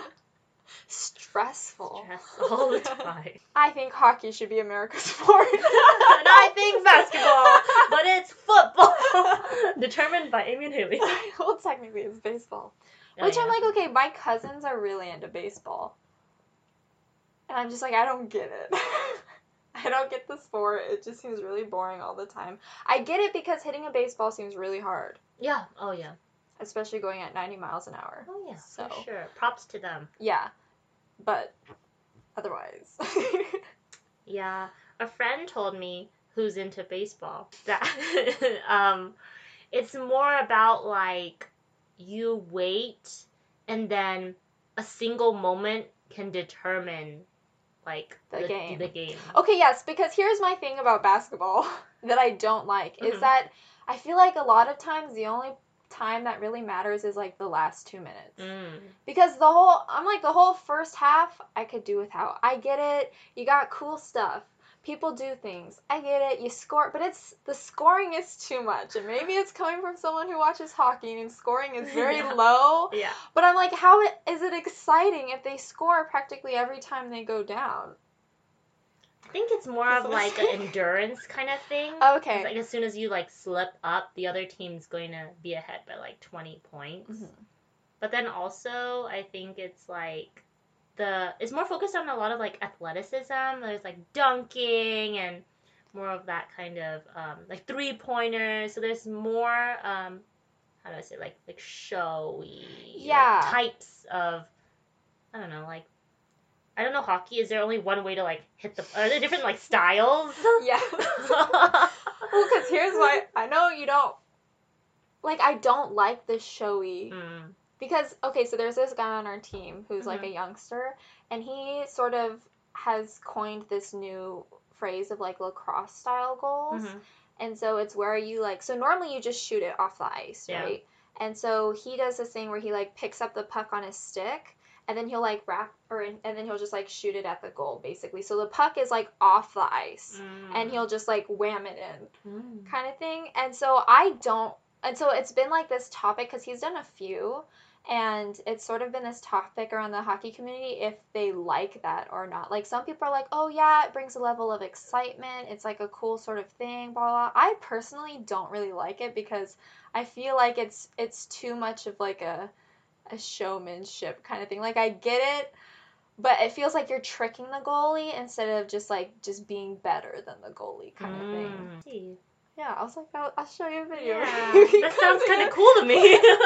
Stressful. Stress all the time. I think hockey should be America's sport. And I think basketball, but it's football. Determined by Amy and Haley. Well, technically it's baseball. Oh, Which yeah. I'm like, okay, my cousins are really into baseball. And I'm just like, I don't get it. I don't get the sport. It just seems really boring all the time. I get it because hitting a baseball seems really hard. Yeah. Oh, yeah. Especially going at ninety miles an hour. Oh, yeah. So. For sure. Props to them. Yeah. But otherwise. Yeah. A friend told me, who's into baseball, that um, it's more about like you wait and then a single moment can determine like the, the game. The game. Okay, yes, because here's my thing about basketball that I don't like mm-hmm. is that I feel like a lot of times the only time that really matters is like the last two minutes. Mm. Because the whole, I'm like the whole first half I could do without. I get it. You got cool stuff. people do things. I get it. You score, but it's the scoring is too much. And maybe it's coming from someone who watches hockey and scoring is very Yeah. low. Yeah. But I'm like, how it, is it exciting if they score practically every time they go down? I think it's more of like an endurance kind of thing. Okay. It's like as soon as you like slip up, the other team's going to be ahead by like twenty points. Mm-hmm. But then also, I think it's like the it's more focused on a lot of like athleticism. There's like dunking and more of that kind of um, like three pointers. So there's more um, how do I say like like showy Yeah. like, types of I don't know like I don't know hockey. Is there only one way to like hit the? Are there different like styles? Yeah. Well, because here's why I know you don't like. I don't like the showy. Mm. Because, okay, so there's this guy on our team who's Mm-hmm. like a youngster, and he sort of has coined this new phrase of like lacrosse style goals. Mm-hmm. And so it's where you like, so normally you just shoot it off the ice, Yeah. right? And so he does this thing where he like picks up the puck on his stick, and then he'll like wrap, or and then he'll just like shoot it at the goal, basically. So the puck is like off the ice, Mm. and he'll just like wham it in, Mm. kind of thing. And so I don't, and so it's been like this topic because he's done a few. And it's sort of been this topic around the hockey community if they like that or not. Like, some people are like, oh, yeah, it brings a level of excitement. It's like a cool sort of thing, blah, blah. I personally don't really like it because I feel like it's it's too much of like a, a showmanship kind of thing. Like, I get it, but it feels like you're tricking the goalie instead of just like just being better than the goalie kind of thing. Mm. Yeah, I was like, I'll, I'll show you a video. Yeah, that sounds kind of cool to me.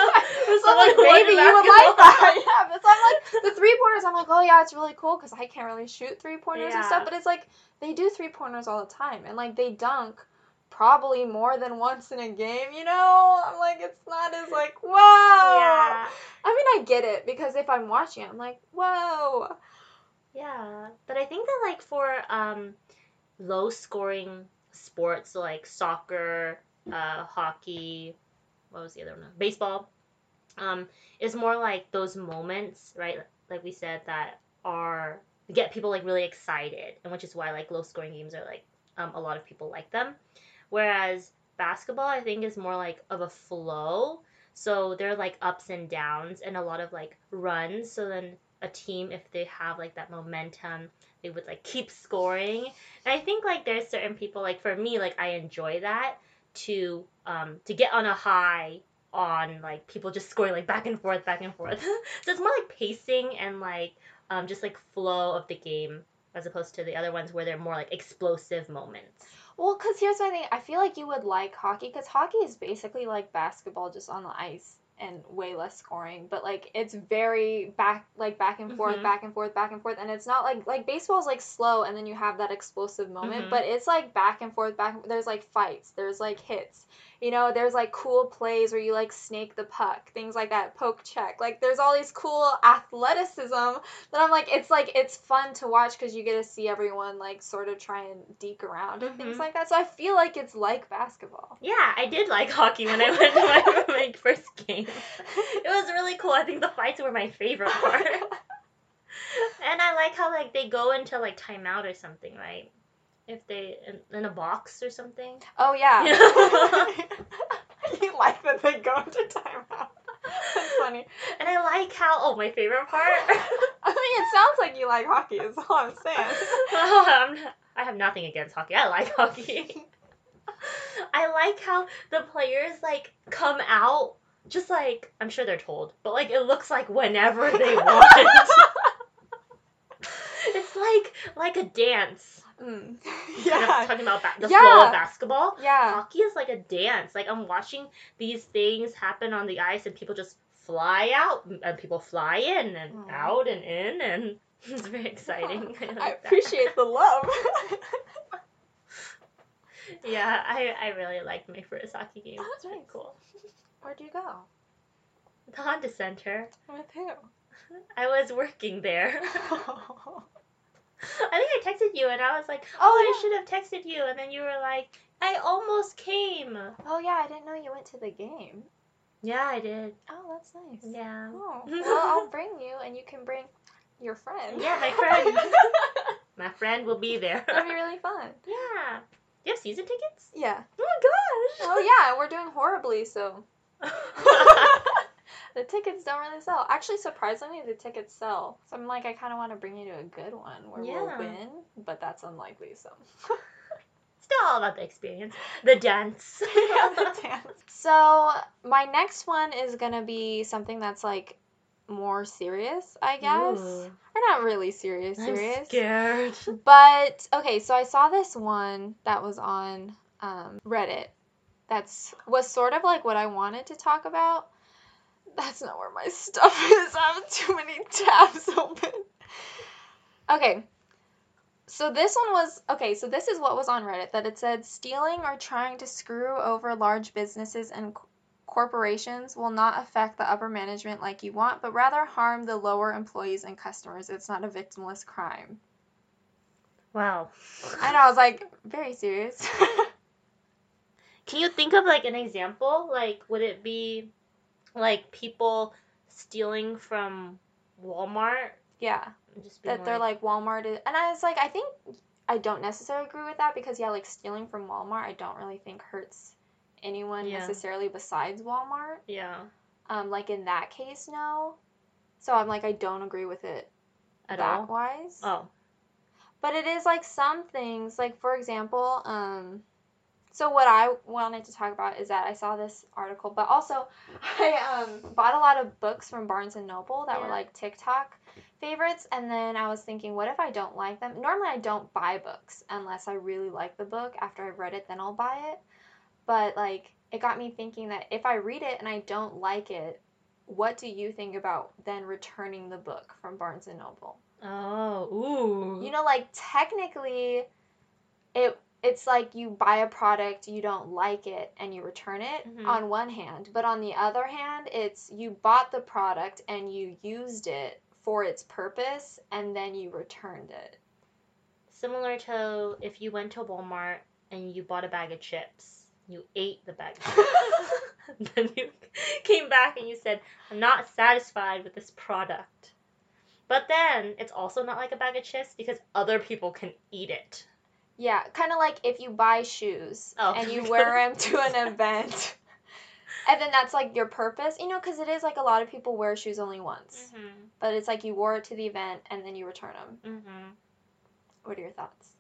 So like maybe you would like that. Yeah, but so I'm like the three pointers. I'm like, oh yeah, it's really cool because I can't really shoot three pointers and Yeah. stuff. But it's like they do three pointers all the time, and like they dunk probably more than once in a game. You know, I'm like, it's not as like whoa. Yeah. I mean, I get it because if I'm watching it, I'm like, whoa. Yeah, but I think that like for um, low scoring sports like soccer, uh, hockey, what was the other one? Baseball. Um, is more like those moments, right? Like we said, that are get people like really excited, and which is why like low scoring games are like um, a lot of people like them. Whereas basketball, I think, is more like of a flow. So there are like ups and downs and a lot of like runs. So then a team, if they have like that momentum, they would like keep scoring. And I think like there's certain people, like for me, like I enjoy that to um to get on a high on like people just scoring like back and forth, back and forth. So it's more like pacing and like um just like flow of the game as opposed to the other ones where they're more like explosive moments. Well, because here's my thing. I feel like you would like hockey because hockey is basically like basketball just on the ice and way less scoring. But like it's very back, like back and forth, Mhm. back and forth, back and forth. And it's not like like baseball's like slow and then you have that explosive moment. Mhm. But it's like back and forth, back. And, there's like fights. There's like hits. You know, there's like cool plays where you like snake the puck, things like that, poke check. Like there's all these cool athleticism that I'm like, it's like it's fun to watch because you get to see everyone like sort of try and deke around and things Mhm. like that. So I feel like it's like basketball. Yeah, I did like hockey when I went to my, my first game. It was really cool. I think the fights were my favorite part. And I like how like they go into like timeout or something, right? If they in, in a box or something. Oh yeah. Yeah. You like that they go into timeout. That's funny. And I like how oh my favorite part. I mean, it sounds like you like hockey. Is all I'm saying. Oh, I'm not, I have nothing against hockey. I like hockey. I like how the players like come out just like I'm sure they're told, but like it looks like whenever they want. It's like like a dance. Mm. Yeah. Kind Yeah. of talking about ba- the Yeah. flow of basketball. Yeah. Hockey is like a dance. Like I'm watching these things happen on the ice and people just fly out and people fly in and Mm. out and in and it's very exciting. I, like I that. appreciate the love. Yeah, I, I really liked my first hockey game. Oh, It's pretty nice. cool. Where'd you go? The Honda Center. With who? I was working there. I think I texted you and I was like, oh, Oh, I yeah. should have texted you. And then you were like, I almost came. Oh yeah, I didn't know you went to the game. Yeah, I did. Oh, that's nice. Yeah. Oh, well, I'll bring you, and you can bring your friend. Yeah, my friend. My friend will be there. That'd be really fun. Yeah. Do you have season tickets? Yeah. Oh my gosh. Oh yeah, we're doing horribly, so the tickets don't really sell. Actually, surprisingly, the tickets sell. So I'm like, I kind of want to bring you to a good one where Yeah. we'll win, but that's unlikely. So. Still all about the experience. The dance. Yeah, the dance. So my next one is gonna be something that's like more serious, I guess. Ooh. Or not really serious, serious. I'm scared. But okay, so I saw this one that was on um, Reddit. That's was sort of like what I wanted to talk about. That's not where my stuff is. I have too many tabs open. Okay. So this one was okay, so this is what was on Reddit, that it said stealing or trying to screw over large businesses and c- corporations will not affect the upper management like you want, but rather harm the lower employees and customers. It's not a victimless crime. Wow. I know, I was like, very serious. Can you think of like an example? Like, would it be like people stealing from Walmart? Yeah. Just being That they're like Walmart is, and I was like, I think I don't necessarily agree with that because yeah, like stealing from Walmart, I don't really think hurts anyone Yeah. necessarily besides Walmart. Yeah. Um, like in that case, no. So I'm like, I don't agree with it At that all? wise. Oh. But it is like some things, like for example, um, so what I wanted to talk about is that I saw this article, but also I um bought a lot of books from Barnes and Noble that Yeah. were like TikTok favorites, and then I was thinking, what if I don't like them? Normally I don't buy books unless I really like the book. After I've read it, then I'll buy it. But like it got me thinking that if I read it and I don't like it, what do you think about then returning the book from Barnes and Noble? Oh. Ooh. You know, like technically it it's like you buy a product, you don't like it, and you return it Mhm. on one hand. But on the other hand, it's you bought the product and you used it for its purpose and then you returned it. Similar to if you went to Walmart and you bought a bag of chips. You ate the bag of chips. Then you came back and you said, I'm not satisfied with this product. But then it's also not like a bag of chips because other people can eat it. Yeah, kind of like if you buy shoes Oh, and you okay. wear them to an event. And then that's like your purpose, you know, because it is like a lot of people wear shoes only once. Mhm. But it's like you wore it to the event and then you return them. Mhm. What are your thoughts?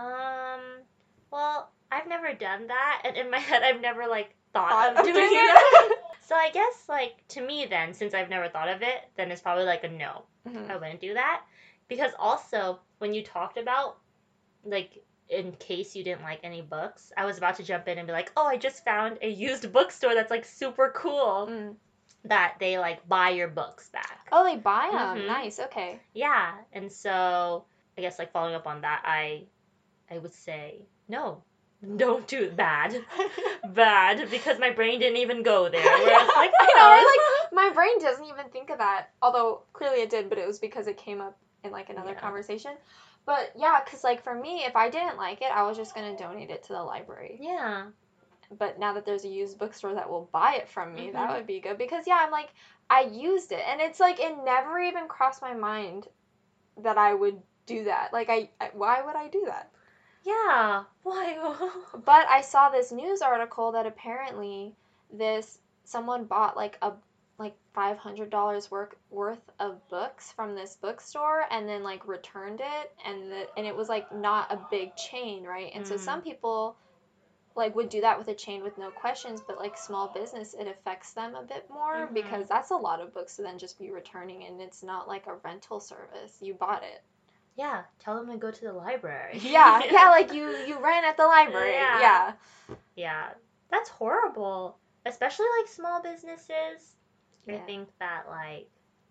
Um. Well, I've never done that, and in my head, I've never like thought, Thought of, of doing, doing that. it? So I guess like to me then, since I've never thought of it, then it's probably like a no. Mm-hmm. I wouldn't do that because also when you talked about like in case you didn't like any books, I was about to jump in and be like, oh, I just found a used bookstore that's like super cool. Mm. That they like buy your books back. Oh, they buy them. Mhm. Nice. Okay. Yeah, and so I guess like following up on that, I I would say no, don't do it. Bad, bad, because my brain didn't even go there. Where it's like, I know, oh. right? Like my brain doesn't even think of that. Although clearly it did, but it was because it came up in like another Yeah. conversation. But yeah, because like for me, if I didn't like it, I was just gonna donate it to the library. Yeah. But now that there's a used bookstore that will buy it from me, Mhm. that would be good. Because yeah, I'm like, I used it, and it's like it never even crossed my mind that I would do that. Like I, I why would I do that? Yeah. Why? But I saw this news article that apparently this someone bought like a like five hundred dollars worth worth of books from this bookstore and then like returned it, and the and it was like not a big chain, right? And so Mm. some people like would do that with a chain with no questions, but like small business, it affects them a bit more Mhm. because that's a lot of books to then just be returning, and it's not like a rental service. You bought it. Yeah. Tell them to go to the library. Yeah, yeah, like you you ran at the library. Yeah. Yeah. Yeah. That's horrible. Especially like small businesses. I Yeah. think that like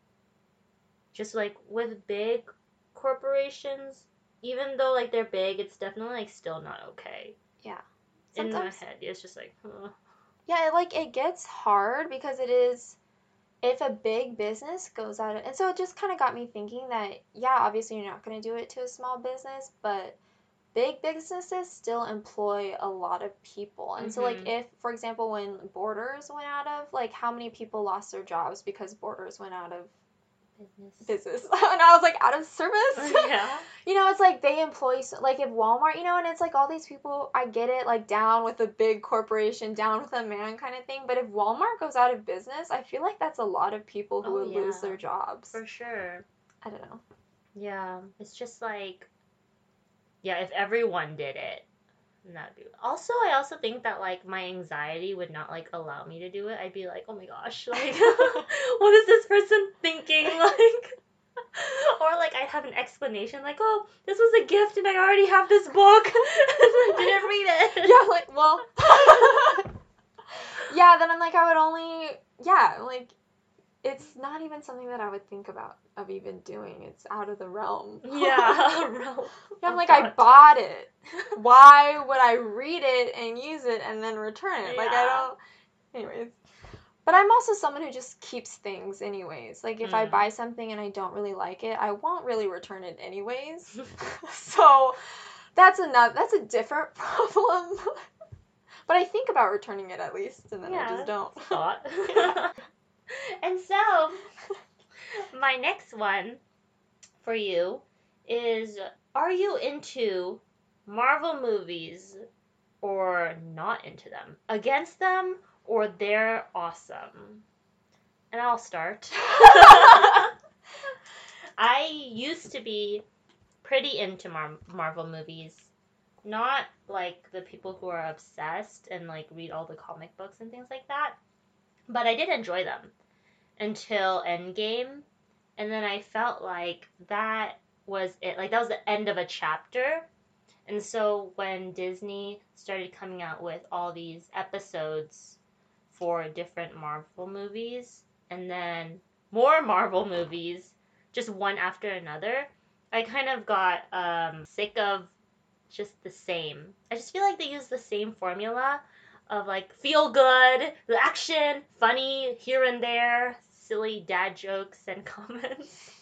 just like with big corporations, even though like they're big, it's definitely like still not okay. Yeah. In my Sometimes head, it's just like, ugh. yeah, it, like it gets hard because it is if a big business goes out of, and so it just kind of got me thinking that yeah, obviously you're not going to do it to a small business, but big businesses still employ a lot of people. And so like Mhm. if for example when Borders went out of, like how many people lost their jobs because Borders went out of Business. business. And I was like, out of service? Yeah. You know, it's like they employ, so, like if Walmart, you know, and it's like all these people, I get it, like down with a big corporation, down with a man kind of thing. But if Walmart goes out of business, I feel like that's a lot of people who Oh, would lose yeah. their jobs. For sure. I don't know. Yeah. It's just like, yeah, if everyone did it, that'd be. Also, I also think that like my anxiety would not like allow me to do it. I'd be like, oh my gosh, like, what is this person thinking? Like, or like I'd have an explanation, like, oh, this was a gift, and I already have this book, and I didn't read it. Yeah, like, well. Yeah, then I'm like, I would only, yeah, like, it's not even something that I would think about of even doing. It's out of the realm. Yeah, realm. Yeah, I'm of like, I thought. bought it. Why would I read it and use it and then return it? Like, I Yeah. don't. Anyways. But I'm also someone who just keeps things anyways. Like, if I Mm. buy something and I don't really like it, I won't really return it anyways. So, that's another, that's a different problem. But I think about returning it at least, and then I Yeah, just don't. it's a thought. Yeah. And so, my next one for you is, are you into Marvel movies or not into them? Against them or they're awesome? And I'll start. I used to be pretty into Mar- Marvel movies. Not like the people who are obsessed and like read all the comic books and things like that. But I did enjoy them until Endgame. And then I felt like that was it. Like that was the end of a chapter. And so when Disney started coming out with all these episodes for different Marvel movies, and then more Marvel movies, just one after another, I kind of got um, sick of just the same. I just feel like they use the same formula of like feel good, the action, funny here and there, silly dad jokes and comments.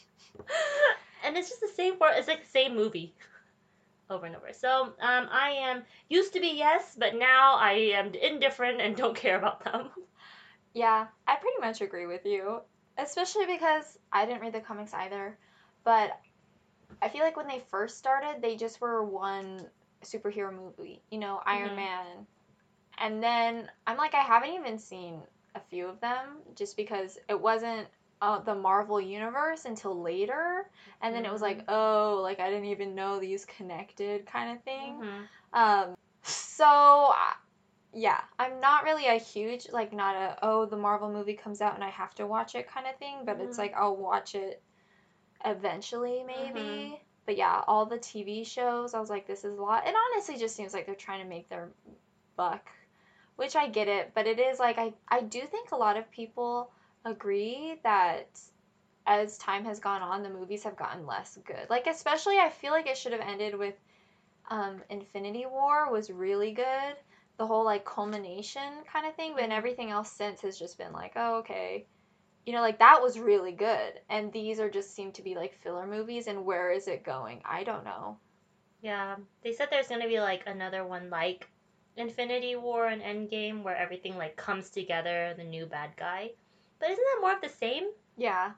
And it's just the same for it's like the same movie over and over. So um, I am used to be yes, but now I am indifferent and don't care about them. Yeah, I pretty much agree with you. Especially because I didn't read the comics either. But I feel like when they first started, they just were one superhero movie. You know, Iron Mhm. Man. And then I'm like, I haven't even seen a few of them just because it wasn't uh, the Marvel universe until later. And then it was like, oh, like I didn't even know these connected kind of thing. Mhm. Um, so, I- yeah, I'm not really a huge, like, not a, oh, the Marvel movie comes out and I have to watch it kind of thing, but it's Mhm. like I'll watch it eventually, maybe. Mhm. But yeah, all the T V shows, I was like, this is a lot. It honestly just seems like they're trying to make their buck, which I get it, but it is like, I, I do think a lot of people agree that as time has gone on, the movies have gotten less good. Like, especially, I feel like it should have ended with um, Infinity War was really good. The whole, like, culmination kind of thing, but Mhm. everything else since has just been like, oh, okay. You know, like, that was really good. And these are just seem to be, like, filler movies, and where is it going? I don't know. Yeah, they said there's gonna be like another one like Infinity War and Endgame where everything like comes together, the new bad guy. But isn't that more of the same? Yeah.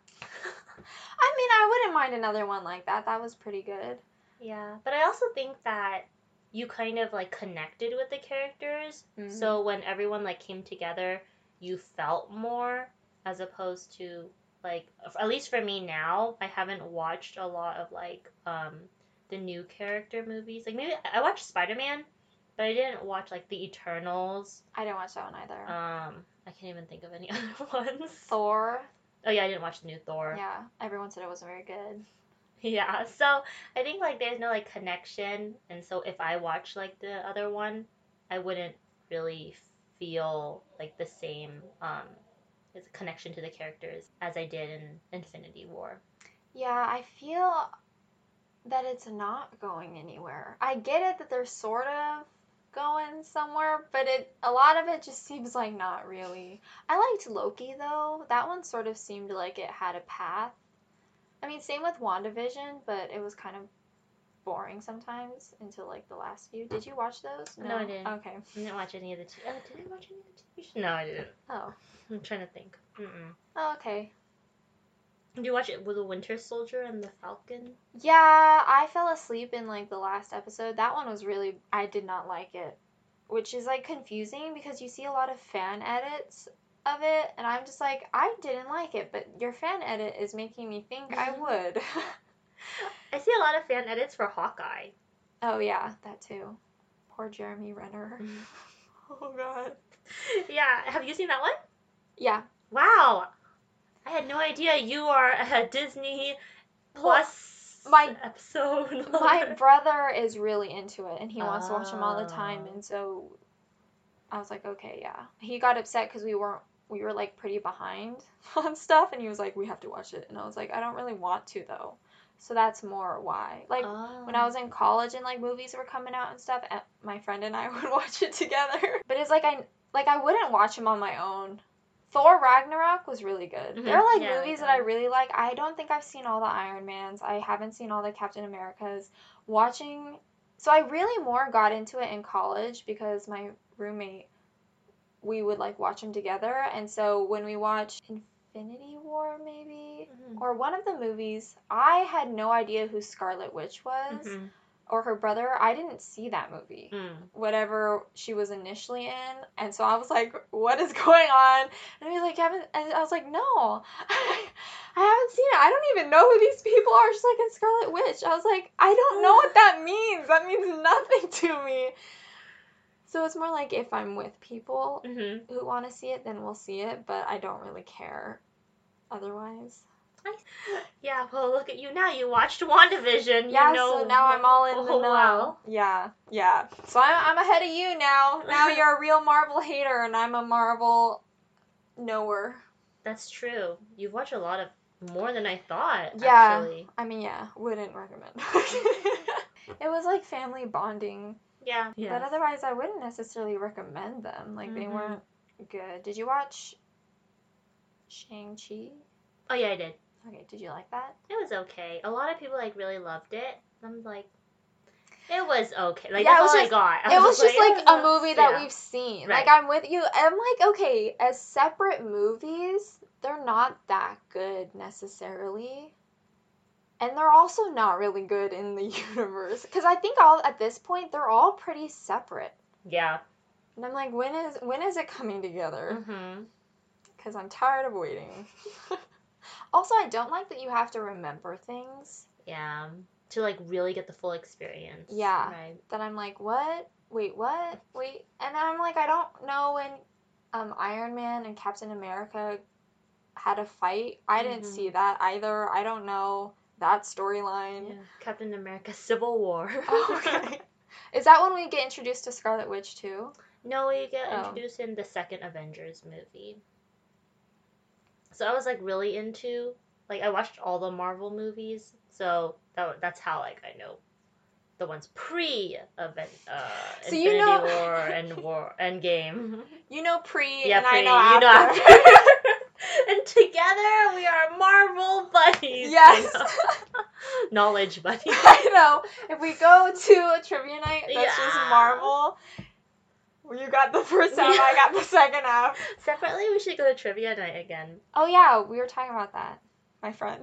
I mean, I wouldn't mind another one like that. That was pretty good. Yeah, but I also think that you kind of like connected with the characters. Mhm. So when everyone like came together, you felt more as opposed to like at least for me now, I haven't watched a lot of like um the new character movies. Like maybe I watched Spider-Man, but I didn't watch like the Eternals. I didn't watch that one either. Um I can't even think of any other ones. Thor. Oh yeah, I didn't watch the new Thor. Yeah, everyone said it wasn't very good. Yeah, so I think like there's no like connection, and so if I watch like the other one, I wouldn't really feel like the same um as a connection to the characters as I did in Infinity War. Yeah, I feel that it's not going anywhere. I get it that they're sort of going somewhere, but it a lot of it just seems like not really. I liked Loki though. That one sort of seemed like it had a path. I mean, same with WandaVision, but it was kind of boring sometimes until like the last few. Did you watch those? No, I didn't. Okay. I didn't watch any of the. T- oh, did I watch any of the T V shows? No, I didn't. Oh. I'm trying to think. Mm-mm. Oh, okay. Did you watch it with the Winter Soldier and the Falcon? Yeah, I fell asleep in like the last episode. That one was really, I did not like it, which is like confusing because you see a lot of fan edits of it, and I'm just like, I didn't like it, but your fan edit is making me think I would. I see a lot of fan edits for Hawkeye. Oh yeah, that too. Poor Jeremy Renner. Oh god. Yeah, have you seen that one? Yeah. Wow. I had no idea you are a Disney Plus well, my, episode lover. My brother is really into it, and he wants oh. to watch them all the time, and so I was like, okay, yeah. He got upset because we weren't, we were like pretty behind on stuff, and he was like, we have to watch it, and I was like, I don't really want to though. So that's more why. Like, oh. when I was in college and, like, movies were coming out and stuff, my friend and I would watch it together. But it's like, I, like, I wouldn't watch them on my own. Thor Ragnarok was really good. Mm-hmm. There are, like, yeah, movies that I really like. I don't think I've seen all the Iron Mans. I haven't seen all the Captain Americas. Watching... So I really more got into it in college because my roommate, we would, like, watch them together. And so when we watched Infinity War, maybe, mm-hmm. or one of the movies, I had no idea who Scarlet Witch was, mm-hmm. or her brother. I didn't see that movie, mm. whatever she was initially in, and so I was like, what is going on? And he was like, haven't, and I was like, no, I haven't seen it. I don't even know who these people are. She's like, in Scarlet Witch. I was like, I don't know what that means. That means nothing to me. So it's more like if I'm with people mm-hmm. who want to see it, then we'll see it, but I don't really care otherwise. Yeah, well, look at you now. You watched WandaVision. Yeah, you know so now I'm all in the oh, know. well. Yeah, yeah. So I'm, I'm ahead of you now. Now you're a real Marvel hater, and I'm a Marvel knower. That's true. You've watched a lot of, more than I thought, yeah, actually. I mean, yeah, wouldn't recommend. It was like family bonding. Yeah. Yes. But otherwise, I wouldn't necessarily recommend them. Like, mm-hmm. they weren't good. Did you watch Shang-Chi? Oh, yeah, I did. Okay, did you like that? It was okay. A lot of people, like, really loved it. I'm like, it was okay. Like, yeah, that's all just, I got. I it was was just, like, like, oh, a movie that yeah. we've seen. Right. Like, I'm with you. I'm like, okay, as separate movies, they're not that good, necessarily. And they're also not really good in the universe. Because I think all at this point, they're all pretty separate. Yeah. And I'm like, when is when is it coming together? Mm-hmm. Because I'm tired of waiting. Also, I don't like that you have to remember things. Yeah. To, like, really get the full experience. Yeah. Right. Then I'm like, what? Wait, what? Wait. And then I'm like, I don't know when um, Iron Man and Captain America had a fight. I didn't mm-hmm. see that either. I don't know that storyline. Yeah. Captain America Civil War. Oh, okay. Is that when we get introduced to Scarlet Witch, too? No, we get oh. introduced in the second Avengers movie. So I was, like, really into, like, I watched all the Marvel movies, so that that's how, like, I know the ones pre-event, uh, so Infinity you know... War and War Endgame. You know pre, yeah, and pre, I know after. You know after. And together we are Marvel buddies. Yes. Knowledge buddies. I know. If we go to a trivia night that's yeah. just Marvel... You got the first half, yeah. I got the second half. Separately, we should go to trivia night again. Oh, yeah, we were talking about that. My friend.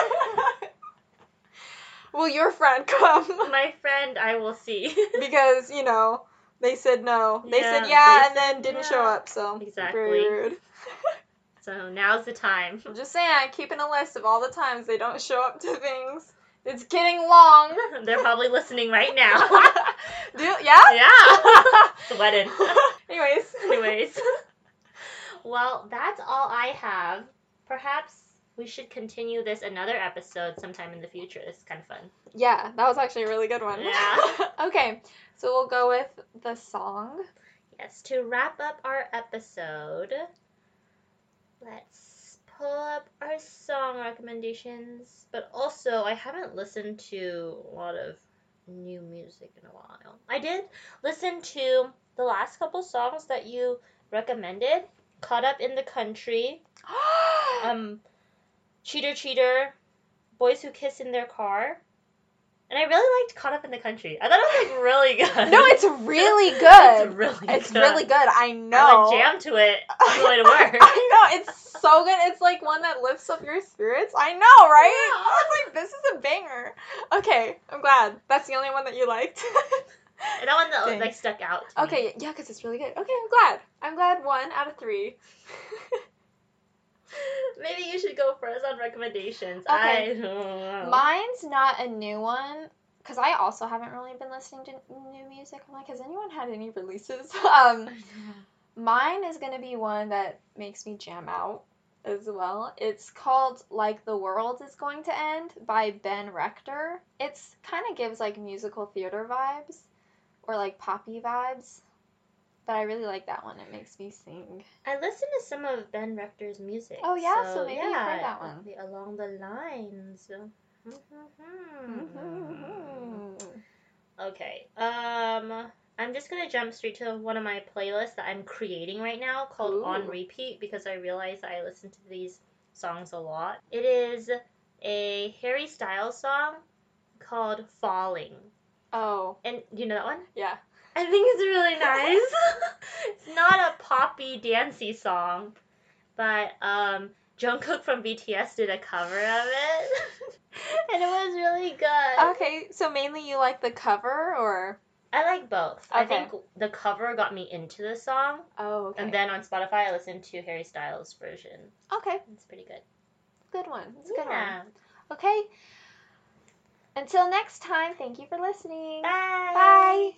Will your friend come? My friend, I will see. Because, you know, they said no. They yeah, said yeah, they and then didn't yeah. show up, so exactly. Very rude. So now's the time. I'm just saying, I'm keeping a list of all the times they don't show up to things. It's getting long. They're probably listening right now. Do yeah? Yeah. Sweating. Anyways. Anyways. Well, that's all I have. Perhaps we should continue this another episode sometime in the future. This is kind of fun. Yeah, that was actually a really good one. Yeah. Okay, so we'll go with the song. Yes, to wrap up our episode, let's pull up our song recommendations, but also I haven't listened to a lot of new music in a while. I did listen to the last couple songs that you recommended. Caught Up in the Country, um, Cheater Cheater, Boys Who Kiss in Their Car, And I really liked Caught Up in the Country. I thought it was really good. No, it's really good. It's really It's good. really good. I I know. would jam to it on the way to work. I know. It's so good. It's like one that lifts up your spirits. I know, right? Yeah. I was like, this is a banger. Okay, I'm glad. That's the only one that you liked. And that one that Dang. like stuck out to me. Okay, yeah, because it's really good. Okay, I'm glad. I'm glad one out of three. Maybe you should go first on recommendations. Okay. I don't know. Mine's not a new one, because I also haven't really been listening to new music. I'm like, has anyone had any releases? um, Mine is going to be one that makes me jam out as well. It's called Like the World is Going to End by Ben Rector. It's kind of gives like musical theater vibes or like poppy vibes. But I really like that one. It makes me sing. I listened to some of Ben Rector's music. Oh, yeah? So So, maybe yeah, you've heard that one. the- Along the lines. Okay. Um, I'm just gonna jump straight to one of my playlists that I'm creating right now called Ooh. On Repeat because I realize I listen to these songs a lot. It is a Harry Styles song called Falling. Oh, And you know that one? yeah. I think it's really nice. It's not a poppy, dancey song, but um, Jungkook from B T S did a cover of it, and it was really good. Okay, so mainly you like the cover or? I like both. I Okay. think the cover got me into the song, Oh, okay. and then on Spotify I listened to Harry Styles' version. Okay, It's pretty good. good one. It's a good Yeah. one. Okay. Until next time, thank you for listening. Bye. Bye.